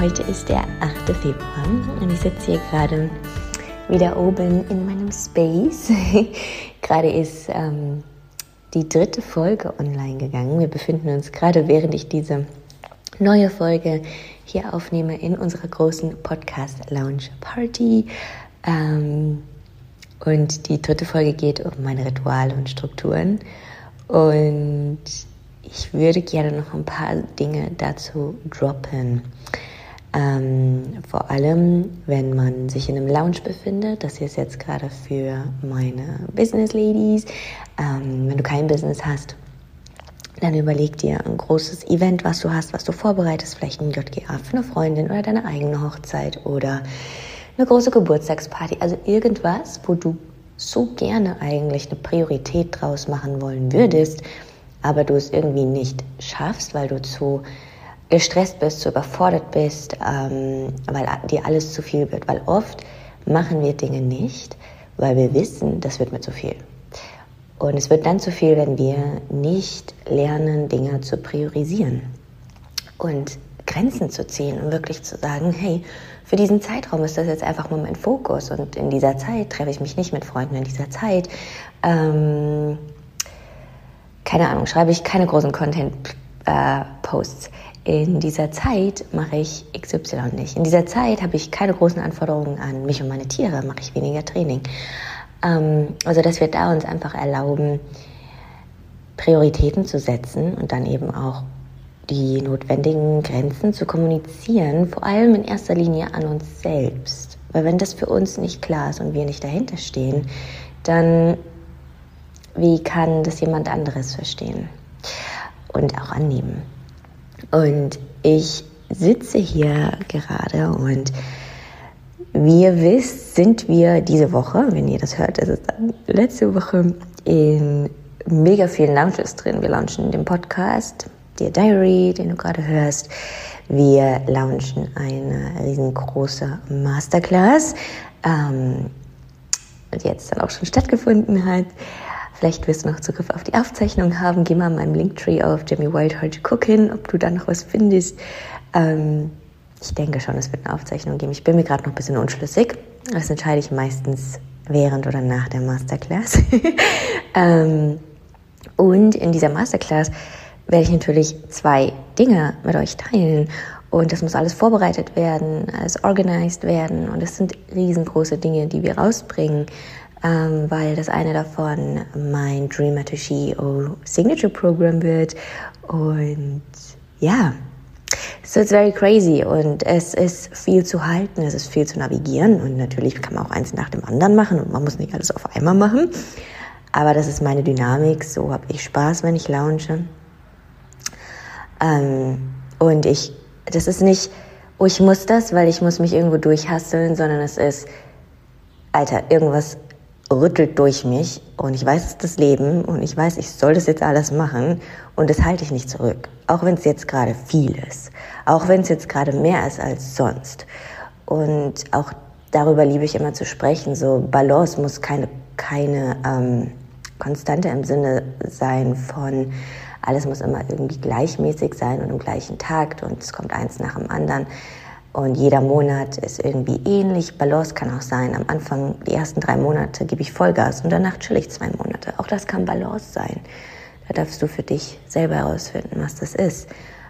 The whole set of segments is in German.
Heute ist der 8. Februar und ich sitze hier gerade wieder oben in meinem Space. Gerade ist die 3. Folge online gegangen. Wir befinden uns gerade, während ich diese neue Folge hier aufnehme, in unserer großen Podcast-Lounge-Party. Und die 3. Folge geht um meine Rituale und Strukturen. Und ich würde gerne noch ein paar Dinge dazu droppen. Vor allem, wenn man sich in einem Lounge befindet. Das hier ist jetzt gerade für meine Business Ladies. Wenn du kein Business hast, dann überleg dir ein großes Event, was du hast, was du vorbereitest. Vielleicht ein JGA für eine Freundin oder deine eigene Hochzeit oder eine große Geburtstagsparty. Also irgendwas, wo du so gerne eigentlich eine Priorität draus machen wollen würdest, aber du es irgendwie nicht schaffst, weil du zu gestresst bist, zu überfordert bist, weil dir alles zu viel wird. Weil oft machen wir Dinge nicht, weil wir wissen, das wird mir zu viel. Und es wird dann zu viel, wenn wir nicht lernen, Dinge zu priorisieren und Grenzen zu ziehen und wirklich zu sagen, hey, für diesen Zeitraum ist das jetzt einfach mal mein Fokus und in dieser Zeit treffe ich mich nicht mit Freunden, in dieser Zeit keine Ahnung, schreibe ich keine großen Content-Posts. In dieser Zeit mache ich XY nicht. In dieser Zeit habe ich keine großen Anforderungen an mich und meine Tiere, mache ich weniger Training. Also dass wir da uns einfach erlauben, Prioritäten zu setzen und dann eben auch die notwendigen Grenzen zu kommunizieren, vor allem in erster Linie an uns selbst. Weil wenn das für uns nicht klar ist und wir nicht dahinter stehen, dann wie kann das jemand anderes verstehen und auch annehmen? Und ich sitze hier gerade und wie ihr wisst, sind wir diese Woche, wenn ihr das hört, ist es dann letzte Woche, in mega vielen Launches drin. Wir launchen den Podcast, Dear Diary, den du gerade hörst. Wir launchen eine riesengroße Masterclass, die jetzt dann auch schon stattgefunden hat. Vielleicht wirst du noch Zugriff auf die Aufzeichnung haben. Geh mal in meinem Linktree auf Jamie Whitehart gucken, ob du da noch was findest. Ich denke schon, es wird eine Aufzeichnung geben. Ich bin mir gerade noch ein bisschen unschlüssig. Das entscheide ich meistens während oder nach der Masterclass. Und in dieser Masterclass werde ich natürlich 2 Dinge mit euch teilen. Und das muss alles vorbereitet werden, alles organisiert werden. Und es sind riesengroße Dinge, die wir rausbringen. Weil das eine davon mein Dreamer to CEO Signature Program wird. Und ja, so it's very crazy. Und es ist viel zu halten, es ist viel zu navigieren. Und natürlich kann man auch eins nach dem anderen machen und man muss nicht alles auf einmal machen. Aber das ist meine Dynamik, so habe ich Spaß, wenn ich launche. Und das ist nicht, oh, ich muss das, weil ich muss mich irgendwo durchhasseln, sondern es ist, Alter, irgendwas rüttelt durch mich und ich weiß, es ist das Leben und ich weiß, ich soll das jetzt alles machen und das halte ich nicht zurück. Auch wenn es jetzt gerade viel ist, auch wenn es jetzt gerade mehr ist als sonst. Und auch darüber liebe ich immer zu sprechen, so Balance muss keine Konstante im Sinne sein von, alles muss immer irgendwie gleichmäßig sein und im gleichen Takt und es kommt eins nach dem anderen. Und jeder Monat ist irgendwie ähnlich. Balance kann auch sein. Am Anfang, die ersten 3 Monate, gebe ich Vollgas und danach chill ich 2 Monate. Auch das kann Balance sein. Da darfst du für dich selber herausfinden, was das ist.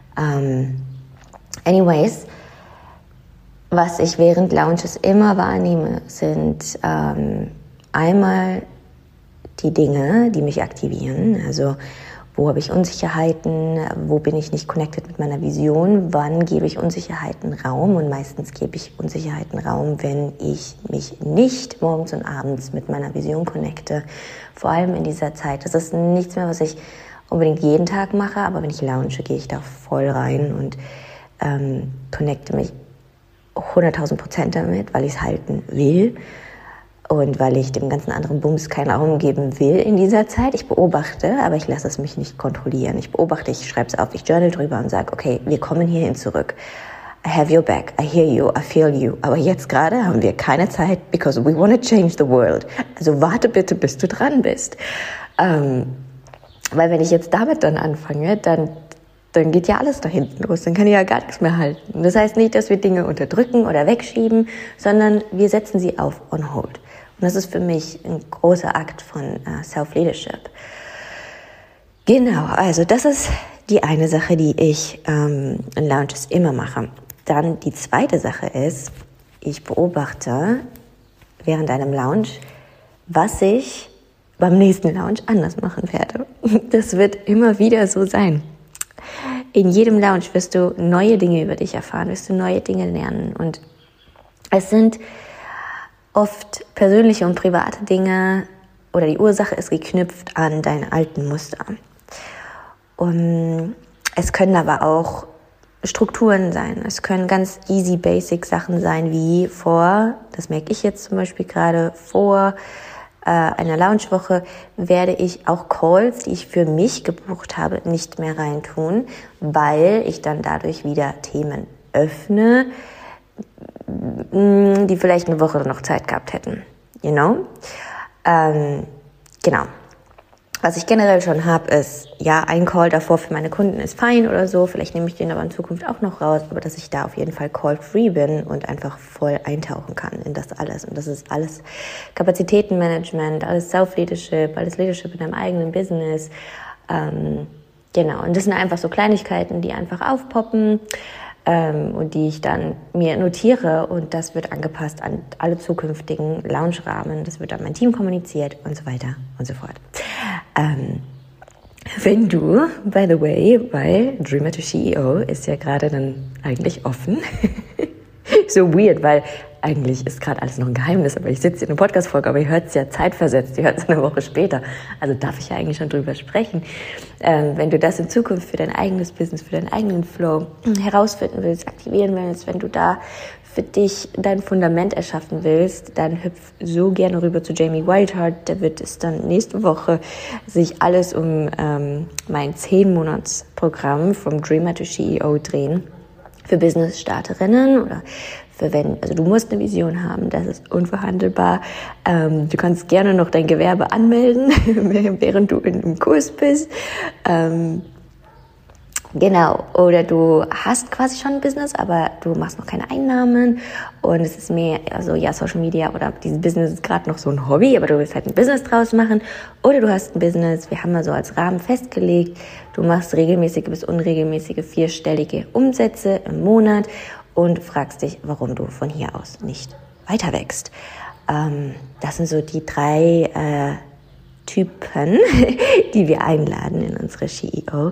Anyways, was ich während Launches immer wahrnehme, sind einmal die Dinge, die mich aktivieren. Also wo habe ich Unsicherheiten, wo bin ich nicht connected mit meiner Vision, wann gebe ich Unsicherheiten Raum und meistens gebe ich Unsicherheiten Raum, wenn ich mich nicht morgens und abends mit meiner Vision connecte, vor allem in dieser Zeit. Das ist nichts mehr, was ich unbedingt jeden Tag mache, aber wenn ich launche, gehe ich da voll rein und connecte mich 100.000% damit, weil ich es halten will. Und weil ich dem ganzen anderen Bums keinen Raum geben will in dieser Zeit. Ich beobachte, aber ich lasse es mich nicht kontrollieren. Ich beobachte, ich schreibe es auf, ich journal drüber und sage, okay, wir kommen hierhin zurück. I have your back, I hear you, I feel you. Aber jetzt gerade haben wir keine Zeit, because we want to change the world. Also warte bitte, bis du dran bist. Weil wenn ich jetzt damit dann anfange, dann dann geht ja alles da hinten los, dann kann ich ja gar nichts mehr halten. Das heißt nicht, dass wir Dinge unterdrücken oder wegschieben, sondern wir setzen sie auf on hold. Und das ist für mich ein großer Akt von Self-Leadership. Genau, also das ist die eine Sache, die ich in Lounges immer mache. Dann die zweite Sache ist, ich beobachte während einem Lounge, was ich beim nächsten Lounge anders machen werde. Das wird immer wieder so sein. In jedem Lounge wirst du neue Dinge über dich erfahren, wirst du neue Dinge lernen. Und es sind oft persönliche und private Dinge oder die Ursache ist geknüpft an deine alten Muster. Und es können aber auch Strukturen sein. Es können ganz easy, basic Sachen sein, wie das merke ich jetzt zum Beispiel gerade, vor einer Loungewoche werde ich auch Calls, die ich für mich gebucht habe, nicht mehr reintun, weil ich dann dadurch wieder Themen öffne, die vielleicht eine Woche noch Zeit gehabt hätten. You know? Genau. Was ich generell schon habe, ist, ja, ein Call davor für meine Kunden ist fein oder so. Vielleicht nehme ich den aber in Zukunft auch noch raus, aber dass ich da auf jeden Fall call-free bin und einfach voll eintauchen kann in das alles. Und das ist alles Kapazitätenmanagement, alles Self-Leadership, alles Leadership in deinem eigenen Business. Genau, und das sind einfach so Kleinigkeiten, die einfach aufpoppen und die ich dann mir notiere und das wird angepasst an alle zukünftigen Lounge-Rahmen. Das wird an mein Team kommuniziert und so weiter und so fort. Wenn du, by the way, weil Dreamer to CEO ist ja gerade dann eigentlich offen. So weird, weil eigentlich ist gerade alles noch ein Geheimnis, aber ich sitze in einer Podcast-Folge, aber ihr hört es ja zeitversetzt, ihr hört es eine Woche später. Also darf ich ja eigentlich schon drüber sprechen. Wenn du das in Zukunft für dein eigenes Business, für deinen eigenen Flow herausfinden willst, aktivieren willst, wenn du da für dich dein Fundament erschaffen willst, dann hüpf so gerne rüber zu Jamie Whitehart. Da wird es dann nächste Woche sich alles um mein 10-Monats-Programm vom Dreamer to CEO drehen. Für Business-Starterinnen oder also du musst eine Vision haben, das ist unverhandelbar. Du kannst gerne noch dein Gewerbe anmelden, während du in einem Kurs bist. Genau, oder du hast quasi schon ein Business, aber du machst noch keine Einnahmen und es ist mehr, also ja, Social Media oder dieses Business ist gerade noch so ein Hobby, aber du willst halt ein Business draus machen oder du hast ein Business, wir haben mal so als Rahmen festgelegt, du machst regelmäßige bis unregelmäßige 4-stellige Umsätze im Monat und fragst dich, warum du von hier aus nicht weiter wächst. Das sind so die 3 Typen, die wir einladen in unsere CEO.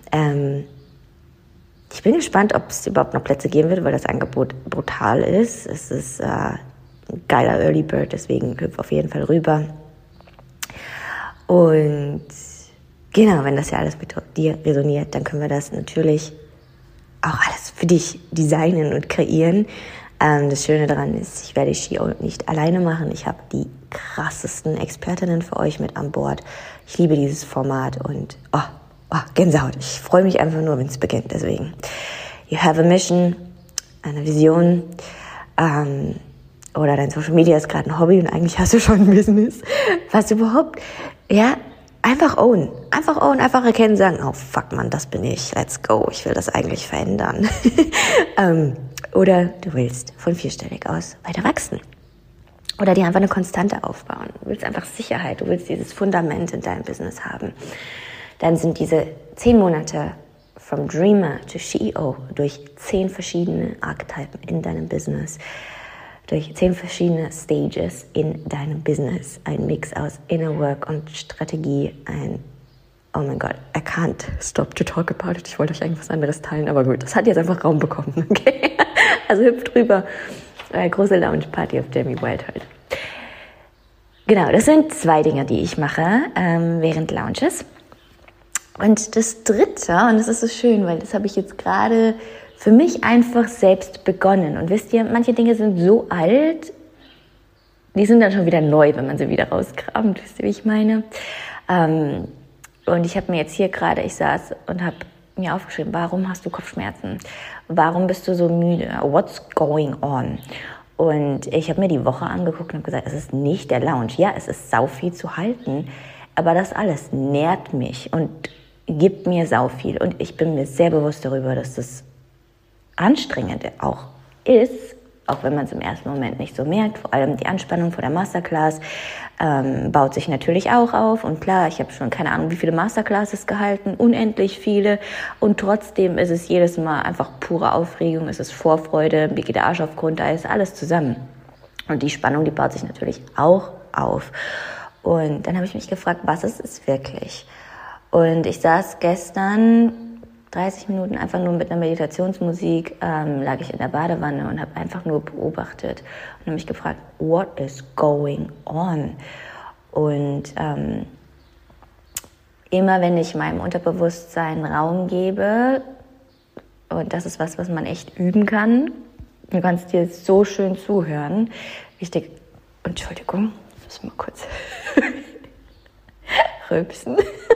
Ich bin gespannt, ob es überhaupt noch Plätze geben wird, weil das Angebot brutal ist. Es ist ein geiler Early Bird, deswegen hüpf auf jeden Fall rüber. Und genau, wenn das ja alles mit dir resoniert, dann können wir das natürlich auch alles für dich designen und kreieren. Das Schöne daran ist, ich werde die CEO nicht alleine machen. Ich habe die krassesten Expertinnen für euch mit an Bord. Ich liebe dieses Format und Gänsehaut. Ich freue mich einfach nur, wenn es beginnt. Deswegen, you have a mission, eine Vision, oder dein Social Media ist gerade ein Hobby und eigentlich hast du schon ein Business. Was überhaupt, ja, einfach own. Einfach erkennen, sagen, oh fuck man, das bin ich, let's go, ich will das eigentlich verändern. Oder du willst von 4-stellig aus weiter wachsen. Oder dir einfach eine Konstante aufbauen. Du willst einfach Sicherheit, du willst dieses Fundament in deinem Business haben. Dann sind diese 10 Monate from Dreamer to CEO durch 10 verschiedene Archetypen in deinem Business, durch 10 verschiedene Stages in deinem Business, ein Mix aus Inner Work und Strategie, oh mein Gott, I can't stop to talk about it. Ich wollte euch eigentlich was anderes teilen, aber gut, das hat jetzt einfach Raum bekommen, okay? Also hüpft drüber, große Lounge-Party auf Jamie Whitehart. Genau, das sind 2 Dinge, die ich mache während Lounges. Und das Dritte, und das ist so schön, weil das habe ich jetzt gerade für mich einfach selbst begonnen. Und wisst ihr, manche Dinge sind so alt, die sind dann schon wieder neu, wenn man sie wieder rauskramt. Wisst ihr, wie ich meine? Und ich habe mir jetzt hier gerade, ich saß und habe mir aufgeschrieben, warum hast du Kopfschmerzen? Warum bist du so müde? What's going on? Und ich habe mir die Woche angeguckt und habe gesagt, es ist nicht der Lounge. Ja, es ist sau viel zu halten, aber das alles nährt mich. Und gibt mir sau viel. Und ich bin mir sehr bewusst darüber, dass das anstrengend auch ist, auch wenn man es im ersten Moment nicht so merkt. Vor allem die Anspannung vor der Masterclass baut sich natürlich auch auf. Und klar, ich habe schon keine Ahnung, wie viele Masterclasses gehalten, unendlich viele. Und trotzdem ist es jedes Mal einfach pure Aufregung, es ist Vorfreude, mir geht der Arsch auf Grund, da ist alles zusammen. Und die Spannung, die baut sich natürlich auch auf. Und dann habe ich mich gefragt, was ist es wirklich? Und ich saß gestern 30 Minuten einfach nur mit einer Meditationsmusik, lag ich in der Badewanne und habe einfach nur beobachtet und habe mich gefragt, what is going on? Und immer wenn ich meinem Unterbewusstsein Raum gebe, und das ist was man echt üben kann, du kannst dir so schön zuhören. Wichtig, Entschuldigung, ich muss mal kurz rülpsen.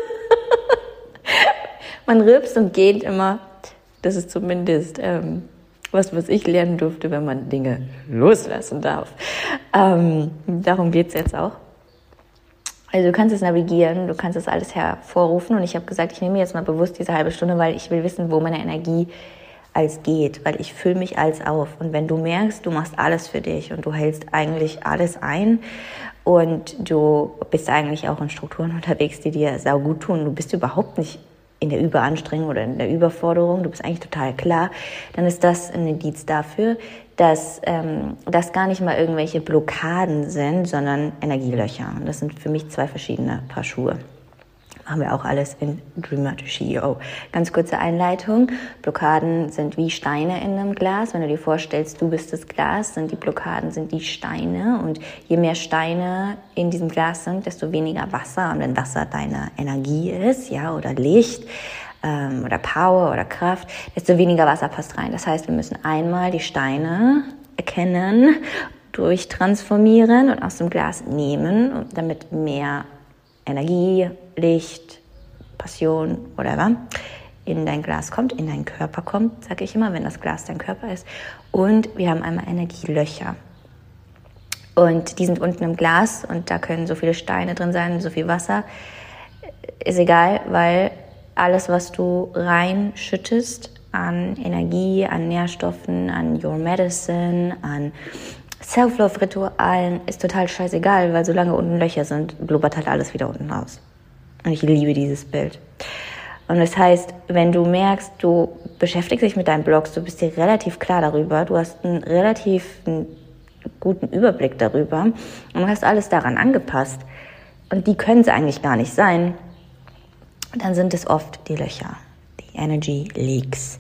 Man rülpst und geht immer. Das ist zumindest was ich lernen durfte, wenn man Dinge loslassen darf. Darum geht's jetzt auch. Also du kannst es navigieren, du kannst es alles hervorrufen. Und ich habe gesagt, ich nehme jetzt mal bewusst diese halbe Stunde, weil ich will wissen, wo meine Energie als geht, weil ich fülle mich als auf. Und wenn du merkst, du machst alles für dich und du hältst eigentlich alles ein und du bist eigentlich auch in Strukturen unterwegs, die dir saugut tun, du bist überhaupt nicht in der Überanstrengung oder in der Überforderung, du bist eigentlich total klar, dann ist das ein Indiz dafür, dass das gar nicht mal irgendwelche Blockaden sind, sondern Energielöcher. Und das sind für mich zwei verschiedene Paar Schuhe. Machen wir auch alles in Dreamer to CEO. Ganz kurze Einleitung. Blockaden sind wie Steine in einem Glas. Wenn du dir vorstellst, du bist das Glas, sind die Blockaden sind die Steine. Und je mehr Steine in diesem Glas sind, desto weniger Wasser. Und wenn Wasser deine Energie ist, ja, oder Licht, oder Power oder Kraft, desto weniger Wasser passt rein. Das heißt, wir müssen einmal die Steine erkennen, durchtransformieren und aus dem Glas nehmen, damit mehr Energie, Licht, Passion, whatever, in dein Glas kommt, in deinen Körper kommt, sage ich immer, wenn das Glas dein Körper ist. Und wir haben einmal Energielöcher. Und die sind unten im Glas und da können so viele Steine drin sein, so viel Wasser. Ist egal, weil alles, was du reinschüttest an Energie, an Nährstoffen, an Your Medicine, an Self-Love-Ritualen, ist total scheißegal, weil solange unten Löcher sind, blubbert halt alles wieder unten raus. Und ich liebe dieses Bild. Und das heißt, wenn du merkst, du beschäftigst dich mit deinen Blogs, du bist dir relativ klar darüber, du hast einen relativ guten Überblick darüber und du hast alles daran angepasst und die können es eigentlich gar nicht sein, dann sind es oft die Löcher, die Energy Leaks.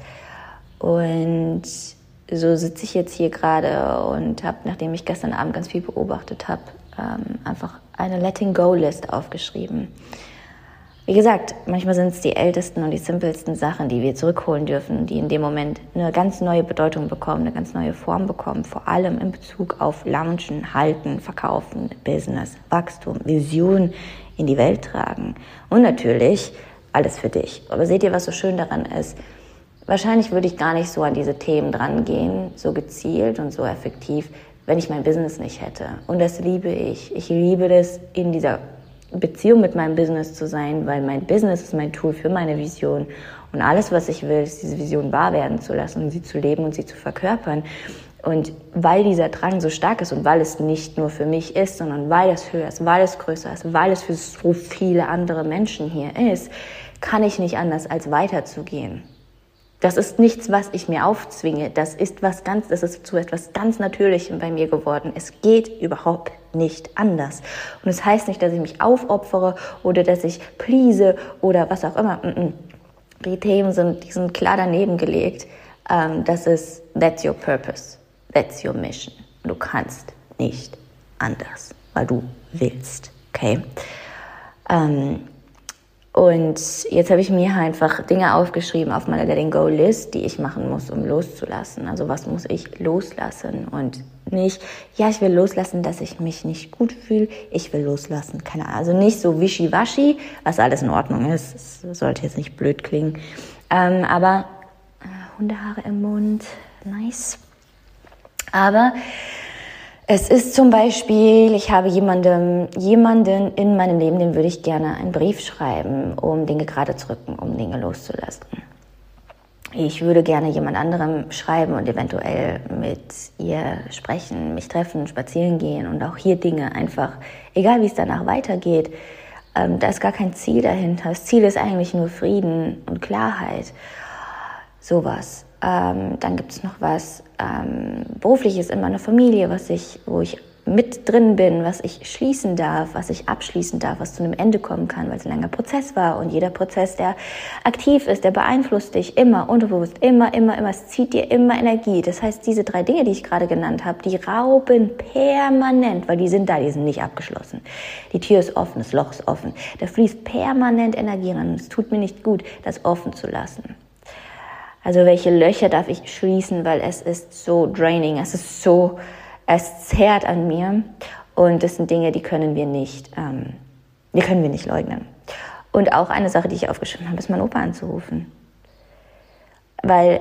Und so sitze ich jetzt hier gerade und habe, nachdem ich gestern Abend ganz viel beobachtet habe, einfach eine Letting-Go-List aufgeschrieben. Wie gesagt, manchmal sind es die ältesten und die simpelsten Sachen, die wir zurückholen dürfen, die in dem Moment eine ganz neue Bedeutung bekommen, eine ganz neue Form bekommen, vor allem in Bezug auf Launchen, Halten, Verkaufen, Business, Wachstum, Vision in die Welt tragen und natürlich alles für dich. Aber seht ihr, was so schön daran ist? Wahrscheinlich würde ich gar nicht so an diese Themen dran gehen, so gezielt und so effektiv, wenn ich mein Business nicht hätte. Und das liebe ich. Ich liebe das, in dieser Beziehung mit meinem Business zu sein, weil mein Business ist mein Tool für meine Vision. Und alles, was ich will, ist diese Vision wahr werden zu lassen und sie zu leben und sie zu verkörpern. Und weil dieser Drang so stark ist und weil es nicht nur für mich ist, sondern weil es höher ist, weil es größer ist, weil es für so viele andere Menschen hier ist, kann ich nicht anders, als weiterzugehen. Das ist nichts, was ich mir aufzwinge. Das ist zu etwas ganz Natürlichem bei mir geworden. Es geht überhaupt nicht anders. Und es heißt nicht, dass ich mich aufopfere oder dass ich please oder was auch immer. Die Themen die sind klar daneben gelegt. That's your purpose. That's your mission. Du kannst nicht anders, weil du willst. Okay? Und jetzt habe ich mir einfach Dinge aufgeschrieben auf meiner Letting-Go-List, die ich machen muss, um loszulassen. Also was muss ich loslassen? Und nicht, ich will loslassen, dass ich mich nicht gut fühle. Ich will loslassen, keine Ahnung. Also nicht so wischiwaschi, was alles in Ordnung ist. Es sollte jetzt nicht blöd klingen. Aber Hundehaare im Mund, nice. Aber Es ist zum Beispiel, ich habe jemanden in meinem Leben, dem würde ich gerne einen Brief schreiben, um Dinge gerade zu rücken, um Dinge loszulassen. Ich würde gerne jemand anderem schreiben und eventuell mit ihr sprechen, mich treffen, spazieren gehen und auch hier Dinge einfach, egal wie es danach weitergeht, da ist gar kein Ziel dahinter. Das Ziel ist eigentlich nur Frieden und Klarheit. Sowas. Dann gibt es noch was. Beruflich ist immer eine Familie, wo ich mit drin bin, was ich schließen darf, was ich abschließen darf, was zu einem Ende kommen kann, weil es ein langer Prozess war. Und jeder Prozess, der aktiv ist, der beeinflusst dich immer, unterbewusst, immer. Es zieht dir immer Energie. Das heißt, diese 3 Dinge, die ich gerade genannt habe, die rauben permanent, weil die sind da, die sind nicht abgeschlossen. Die Tür ist offen, das Loch ist offen. Da fließt permanent Energie ran. Es tut mir nicht gut, das offen zu lassen. Also welche Löcher darf ich schließen, weil es ist so draining, es zerrt an mir und das sind Dinge, die können wir nicht leugnen. Und auch eine Sache, die ich aufgeschrieben habe, ist mein Opa anzurufen. Weil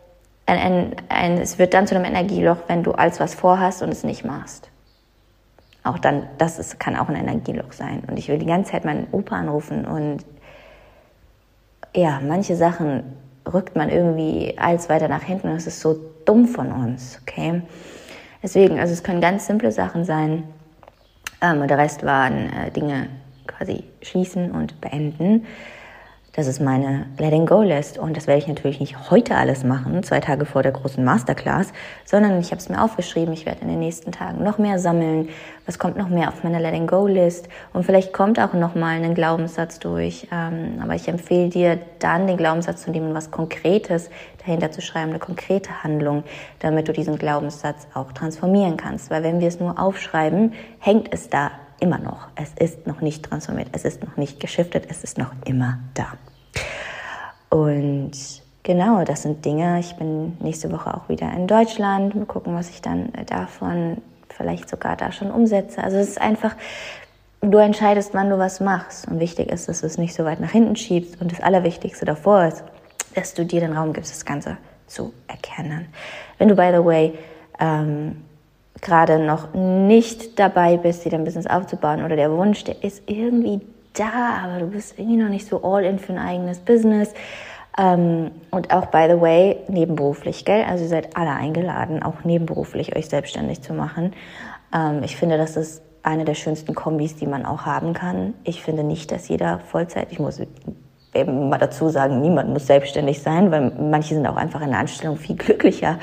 es wird dann zu einem Energieloch, wenn du als was vorhast und es nicht machst. Auch dann, kann auch ein Energieloch sein. Und ich will die ganze Zeit meinen Opa anrufen und ja, manche Sachen rückt man irgendwie als weiter nach hinten und es ist so dumm von uns, okay? Deswegen, also es können ganz simple Sachen sein und der Rest waren Dinge quasi schließen und beenden. Das ist meine Letting-Go-List und das werde ich natürlich nicht heute alles machen, 2 Tage vor der großen Masterclass, sondern ich habe es mir aufgeschrieben, ich werde in den nächsten Tagen noch mehr sammeln, was kommt noch mehr auf meiner Letting-Go-List und vielleicht kommt auch noch mal ein Glaubenssatz durch, aber ich empfehle dir dann den Glaubenssatz zu nehmen, was Konkretes dahinter zu schreiben, eine konkrete Handlung, damit du diesen Glaubenssatz auch transformieren kannst, weil wenn wir es nur aufschreiben, hängt es da immer noch. Es ist noch nicht transformiert, es ist noch nicht geschiftet, es ist noch immer da. Und genau, das sind Dinge. Ich bin nächste Woche auch wieder in Deutschland. Mal gucken, was ich dann davon vielleicht sogar da schon umsetze. Also es ist einfach, du entscheidest, wann du was machst. Und wichtig ist, dass du es nicht so weit nach hinten schiebst. Und das Allerwichtigste davor ist, dass du dir den Raum gibst, das Ganze zu erkennen. Wenn du, by the way, gerade noch nicht dabei bist, dir dein Business aufzubauen oder der Wunsch, der ist irgendwie da, aber du bist irgendwie noch nicht so all in für ein eigenes Business. Und auch, by the way, nebenberuflich, gell? Also ihr seid alle eingeladen, auch nebenberuflich euch selbstständig zu machen. Ich finde, das ist eine der schönsten Kombis, die man auch haben kann. Ich finde nicht, dass jeder Vollzeit, ich muss eben mal dazu sagen, niemand muss selbstständig sein, weil manche sind auch einfach in der Anstellung viel glücklicher.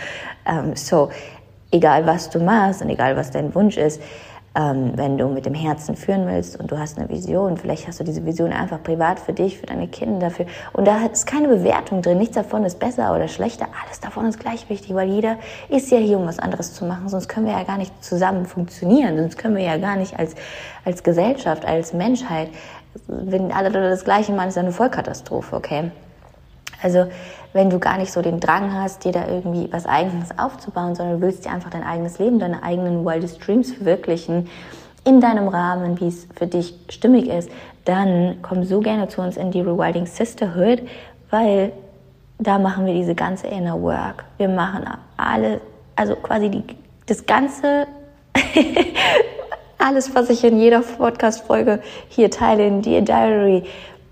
Egal was du machst und egal was dein Wunsch ist, wenn du mit dem Herzen führen willst und du hast eine Vision, vielleicht hast du diese Vision einfach privat für dich, für deine Kinder, dafür. Und da ist keine Bewertung drin, nichts davon ist besser oder schlechter, alles davon ist gleich wichtig, weil jeder ist ja hier, um was anderes zu machen, sonst können wir ja gar nicht zusammen funktionieren, sonst können wir ja gar nicht als Gesellschaft, als Menschheit, wenn alle das Gleiche machen, ist ja eine Vollkatastrophe, okay? Also wenn du gar nicht so den Drang hast, dir da irgendwie was Eigenes aufzubauen, sondern du willst dir einfach dein eigenes Leben, deine eigenen wildest dreams verwirklichen, in deinem Rahmen, wie es für dich stimmig ist, dann komm so gerne zu uns in die Rewilding Sisterhood, weil da machen wir diese ganze Inner Work. Wir machen alle, also quasi das ganze, alles, was ich in jeder Podcast-Folge hier teile, in Dear Diary,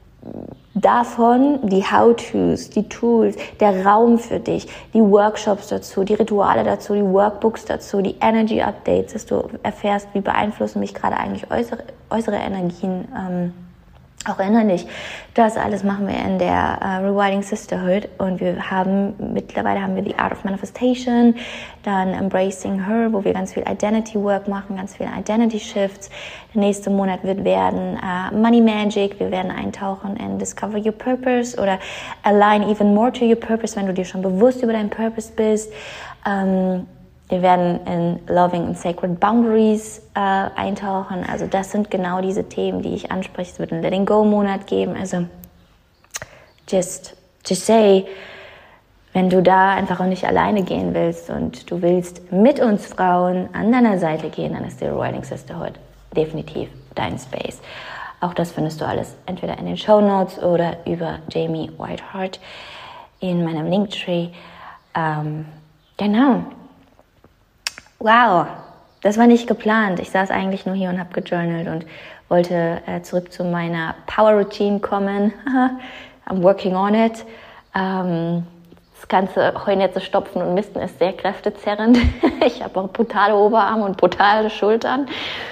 davon die How-Tos, die Tools, der Raum für dich, die Workshops dazu, die Rituale dazu, die Workbooks dazu, die Energy Updates, dass du erfährst, wie beeinflussen mich gerade eigentlich äußere Energien, auch innerlich. Das alles machen wir in der Rewilding Sisterhood und mittlerweile haben wir The Art of Manifestation, dann Embracing Her, wo wir ganz viel Identity Work machen, ganz viel Identity Shifts. Der nächste Monat wird werden Money Magic, wir werden eintauchen in Discover Your Purpose oder Align Even More to Your Purpose, wenn du dir schon bewusst über deinen Purpose bist. Wir werden in Loving and Sacred Boundaries eintauchen. Also das sind genau diese Themen, die ich anspreche. Es wird einen Letting-Go-Monat geben. Also just say, wenn du da einfach auch nicht alleine gehen willst und du willst mit uns Frauen an deiner Seite gehen, dann ist die Rewilding Sisterhood definitiv dein Space. Auch das findest du alles entweder in den Shownotes oder über Jamie Whiteheart in meinem Linktree. Genau. Wow, das war nicht geplant. Ich saß eigentlich nur hier und habe gejournalt und wollte zurück zu meiner Power Routine kommen. I'm working on it. Das ganze Heunetze stopfen und misten ist sehr kräftezerrend. Ich habe auch brutale Oberarme und brutale Schultern.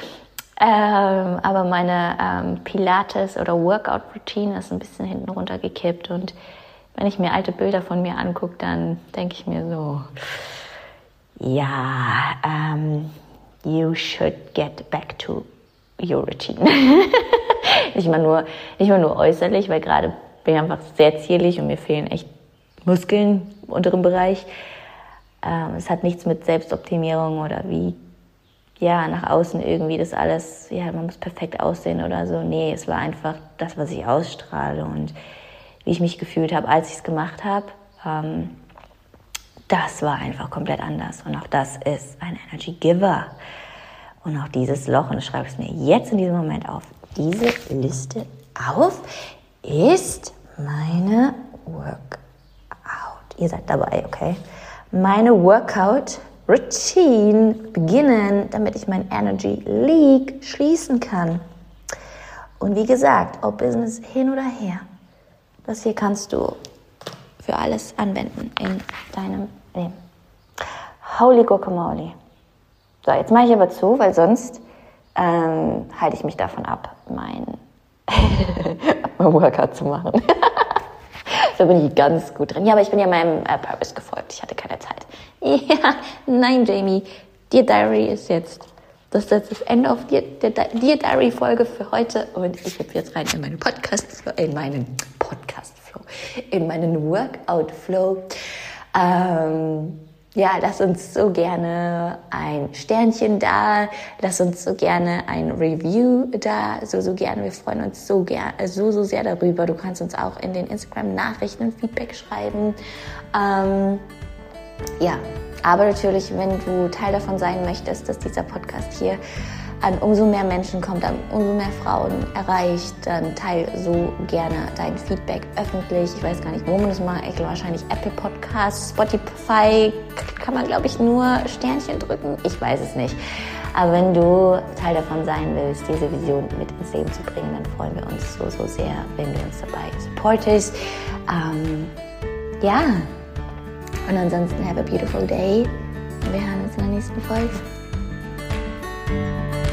Aber meine Pilates- oder Workout-Routine ist ein bisschen hinten runtergekippt. Und wenn ich mir alte Bilder von mir angucke, dann denke ich mir so, ja, you should get back to your routine. nicht mal nur äußerlich, weil gerade bin ich einfach sehr zierlich und mir fehlen echt Muskeln im unteren Bereich. Es hat nichts mit Selbstoptimierung oder wie nach außen irgendwie das alles, man muss perfekt aussehen oder so. Nee, es war einfach das, was ich ausstrahle und wie ich mich gefühlt habe, als ich es gemacht habe. Das war einfach komplett anders. Und auch das ist ein Energy Giver. Und auch dieses Loch, und ich schreibe es mir jetzt in diesem Moment auf, diese Liste auf, ist meine Workout. Ihr seid dabei, okay? Meine Workout-Routine beginnen, damit ich mein Energy Leak schließen kann. Und wie gesagt, ob Business hin oder her, das hier kannst du für alles anwenden in deinem Leben. Holy Guacamole. So, jetzt mache ich aber zu, weil sonst halte ich mich davon ab, mein Workout zu machen. Da bin ich ganz gut drin. Ja, aber ich bin ja meinem Purpose gefolgt. Ich hatte keine Zeit. Ja, nein, Jamie. Dear Diary ist jetzt. Das ist das Ende auf Dear Diary-Folge für heute. Und ich hüpfe jetzt rein in meinen Podcast-Flow, in meinen Workout-Flow. Lass uns so gerne ein Sternchen da, lass uns so gerne ein Review da, so gerne, wir freuen uns so sehr darüber. Du kannst uns auch in den Instagram-Nachrichten ein Feedback schreiben. Aber natürlich, wenn du Teil davon sein möchtest, dass dieser Podcast hier an umso mehr Menschen kommt, an umso mehr Frauen erreicht, dann teile so gerne dein Feedback öffentlich. Ich weiß gar nicht, wo man das macht. Wahrscheinlich Apple Podcasts, Spotify, kann man, glaube ich, nur Sternchen drücken. Ich weiß es nicht. Aber wenn du Teil davon sein willst, diese Vision mit ins Leben zu bringen, dann freuen wir uns so sehr, wenn du uns dabei supportest. Und ansonsten have a beautiful day. Wir hören uns in der nächsten Folge.